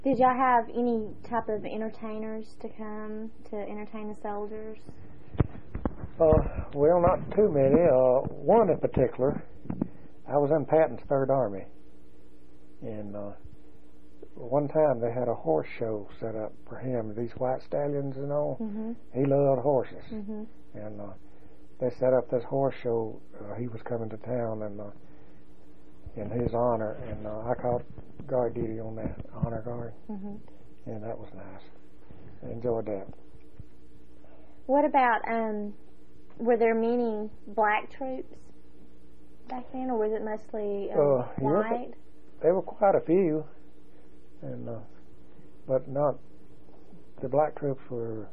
Did y'all have any type of entertainers to come to entertain the soldiers? Well, not too many. One in particular, I was in Patton's Third Army, and one time they had a horse show set up for him. These white stallions and all. Mm-hmm. He loved horses, Mm-hmm. and they set up this horse show. He was coming to town, and in his honor, and I caught guard duty on that, honor guard, Mm-hmm. and that was nice. I enjoyed that. What about, were there many black troops back then, or was it mostly white? Yeah, there were quite a few, and but not the black troops were.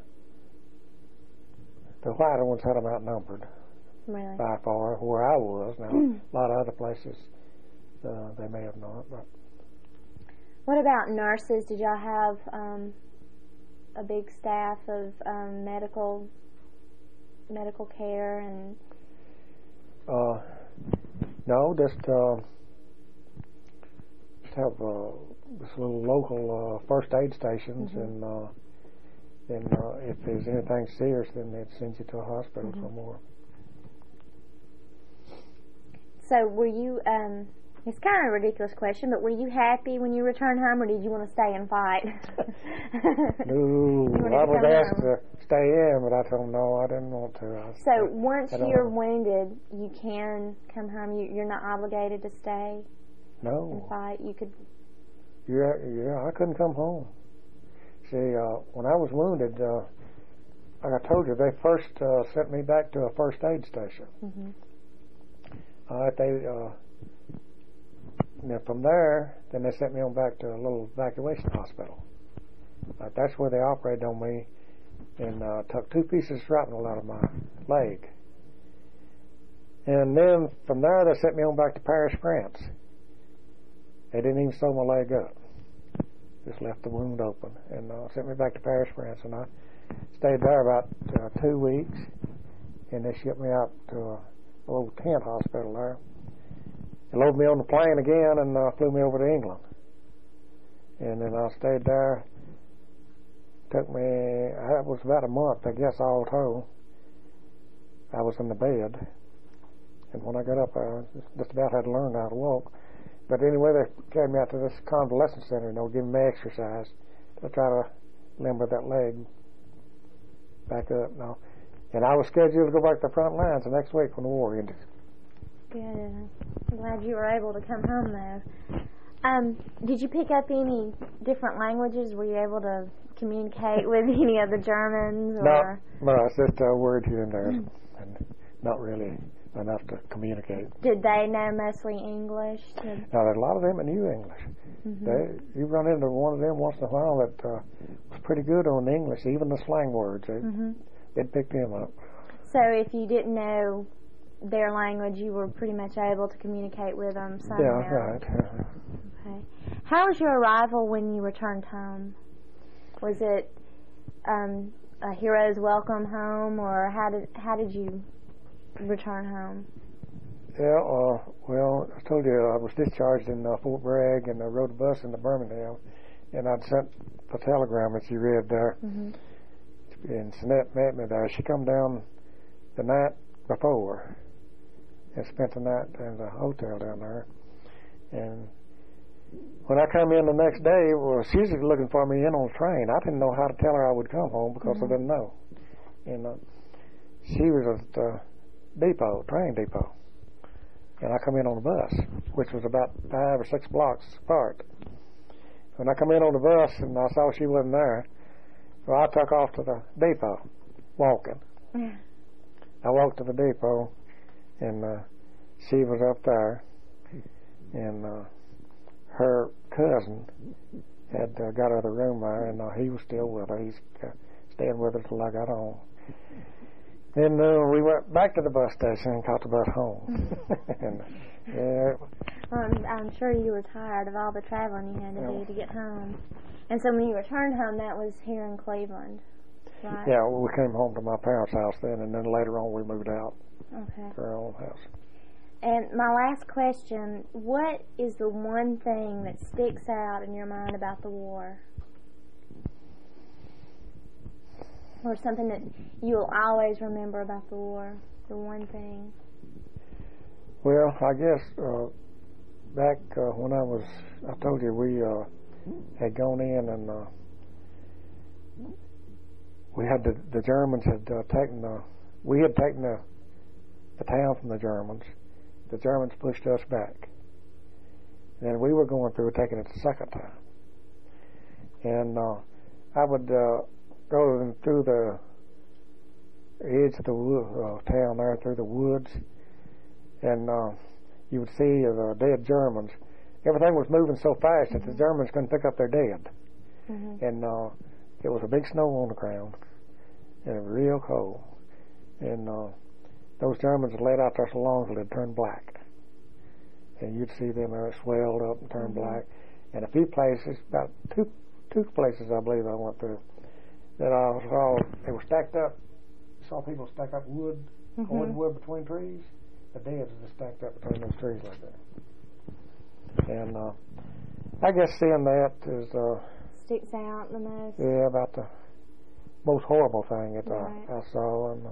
The white ones had them outnumbered Really? by far. Where I was now, a lot of other places they may have not. But What about nurses? Did y'all have a big staff of medical care and? No, just have this little local first aid stations, Mm-hmm. and if there's anything serious, then they'd send you to a hospital Mm-hmm. somewhere. So were you? It's kind of a ridiculous question, but were you happy when you returned home, or did you want to stay and fight? No, I was asked to stay in, but I told them no, I didn't want to. So once you're wounded, you can come home. You're not obligated to stay and fight. You could. Yeah, I couldn't come home. See, when I was wounded, like I told you, they first sent me back to a first aid station. Mm-hmm. From there, then they sent me on back to a little evacuation hospital. That's where they operated on me and took 2 pieces of shrapnel out of my leg. And then from there, they sent me on back to Paris, France. They didn't even sew my leg up. Just left the wound open and sent me back to Paris, France. And I stayed there about 2 weeks, and they shipped me out to a little tent hospital there. They loaded me on the plane again and flew me over to England. And then I stayed there. Took me, it was about a month, I guess, all told. I was in the bed. And when I got up, I just about had to learn how to walk. But anyway, they carried me out to this convalescent center, giving me exercise to try to limber that leg back up. And I was scheduled to go back to the front lines the next week when the war ended. Good. I'm glad you were able to come home, though. Did you pick up any different languages? Were you able to communicate with any of the Germans? Or? No, it's just a word here and there, and not really enough to communicate. Did they know mostly English? Now, there's a lot of them that knew English. Mm-hmm. You run into one of them once in a while that was pretty good on English, even the slang words. They'd pick them up. So if you didn't know their language, you were pretty much able to communicate with them somehow. Yeah, right. Okay. How was your arrival when you returned home? Was it a hero's welcome home, or how did you return home? Yeah, well, I told you I was discharged in Fort Bragg, and I rode the bus into Birmingham, and I'd sent the telegram that you read there. Mm-hmm. And Sinette met me there. She come down the night before and spent the night in the hotel down there. And when I come in the next day, well, she was looking for me in on the train. I didn't know how to tell her I would come home because I didn't know. And she was at the train depot. And I come in on the bus, which was about 5 or 6 blocks apart. When I come in on the bus and I saw she wasn't there, so I took off to the depot, walking. Yeah. I walked to the depot, and she was up there, and her cousin had got her the room there, and he was still with her. He's staying with her till I got home. Then we went back to the bus station and caught the bus home. And, I'm sure you were tired of all the traveling you had to do to get home. And so when you returned home, that was here in Cleveland, right? Yeah, we came home to my parents' house then, and then later on we moved out to our own house. And my last question, what is the one thing that sticks out in your mind about the war? Or something that you'll always remember about the war? The one thing? Well, I guess back when I told you we had gone in and we had the Germans had taken we had taken the town from the Germans. The Germans pushed us back. And we were going through taking it the second time. And I would go through the edge of the town there, through the woods, and you would see the dead Germans. Everything was moving so fast that the Germans couldn't pick up their dead. And it was a big snow on the ground, and it was real cold. And those Germans had laid out there so long till they'd turned black. And you'd see them swelled up and turned black. And a few places, about two places I believe I went through, that I saw, they were stacked up. I saw people stack up wood, wood between trees. The dead was just stacked up between those trees like that. And I guess seeing that is sticks out the most. Yeah, about the most horrible thing that I saw. And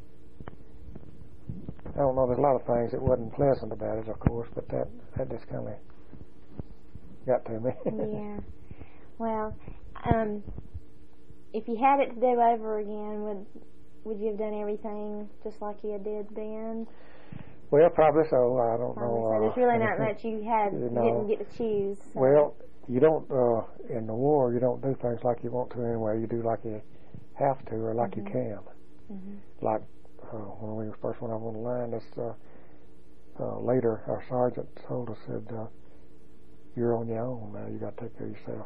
I don't know, there's a lot of things that wasn't pleasant about it, of course, but that just kind of got to me. Yeah. Well, if you had it to do over again, would you have done everything just like you did then? Well, probably so. I don't know. So there's really not much you didn't get to choose. So. Well, you don't, in the war, you don't do things like you want to anyway. You do like you have to or like you can. Like when we first went up on the line, later our sergeant told us, said, you're on your own now. You got to take care of yourself.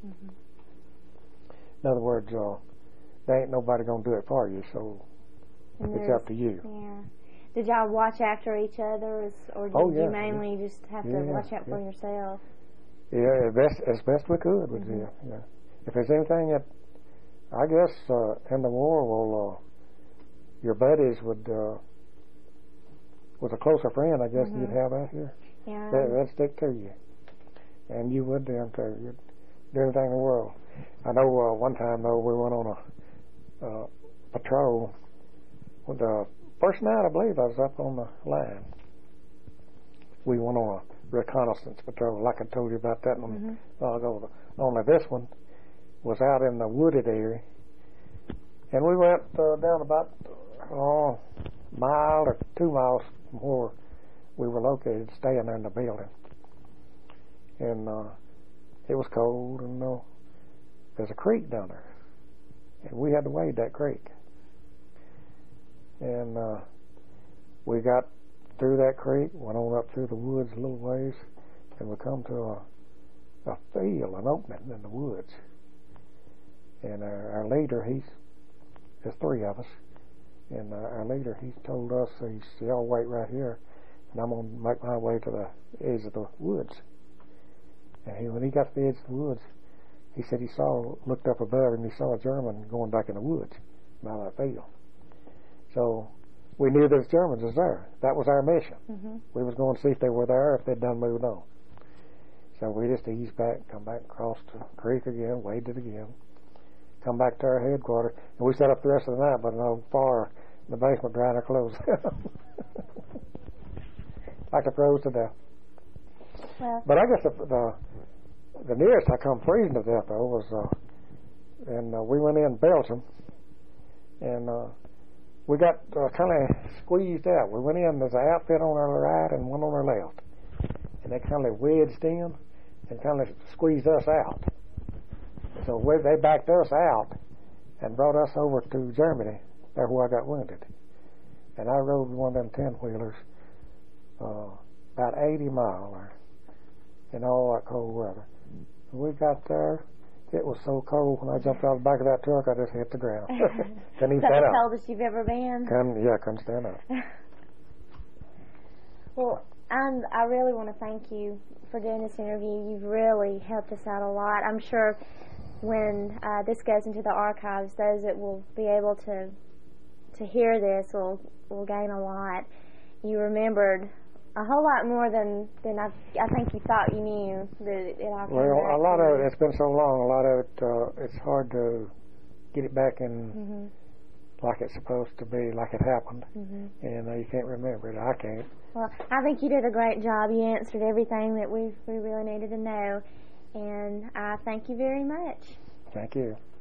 In other words, there ain't nobody going to do it for you, so it's up to you. Yeah. Did y'all watch after each other, or did you mainly just have to watch out for yourself? Yeah, as best we could with you. Yeah. If there's anything that, I guess, in the war, well, your buddies would, was a closer friend, I guess, than you'd have out here. Yeah. That'd stick to you. And you would then, too. You'd do anything in the world. I know one time, though, we went on a patrol. The first night, I believe, I was up on the line. We went on a reconnaissance patrol, like I told you about that one a while ago. Only this one was out in the wooded area. And we went down about a mile or 2 miles from where we were located, staying there in the building. And it was cold, and there's a creek down there. And we had to wade that creek. And we got through that creek, went on up through the woods a little ways, and we come to a field, an opening in the woods. And our leader, there's three of us, and our leader, he told us, he said, y'all wait right here, and I'm going to make my way to the edge of the woods. And when he got to the edge of the woods, he said he looked up above him, he saw a German going back in the woods out of that field. So we knew those Germans was there. That was our mission. We was going to see if they were there, or if they'd done moved on. So we just eased back, come back across the creek again, waded again, come back to our headquarters, and we sat up the rest of the night by an old fire in the basement drying our clothes. Like I froze to death. Well, but I guess the nearest I come freezing to death, though, was, and we went in Belgium, and we got kind of squeezed out. We went in, there's an outfit on our right and one on our left. And they kind of wedged in and kind of squeezed us out. So they backed us out and brought us over to Germany, there where I got wounded. And I rode one of them 10-wheelers about 80 miles in all that cold weather. We got there. It was so cold when I jumped out the back of that truck, I just hit the ground. Couldn't even stand up. That's the coldest you've ever been? Couldn't stand up. Well, I really want to thank you for doing this interview. You've really helped us out a lot. I'm sure when this goes into the archives, those that will be able to hear this will gain a lot. You remembered a whole lot more than I think you thought you knew that it all came Well, back a lot to of you. it's been so long. A lot of it, it's hard to get it back in like it's supposed to be, like it happened, and you can't remember it. I can't. Well, I think you did a great job. You answered everything that we really needed to know, and I thank you very much. Thank you.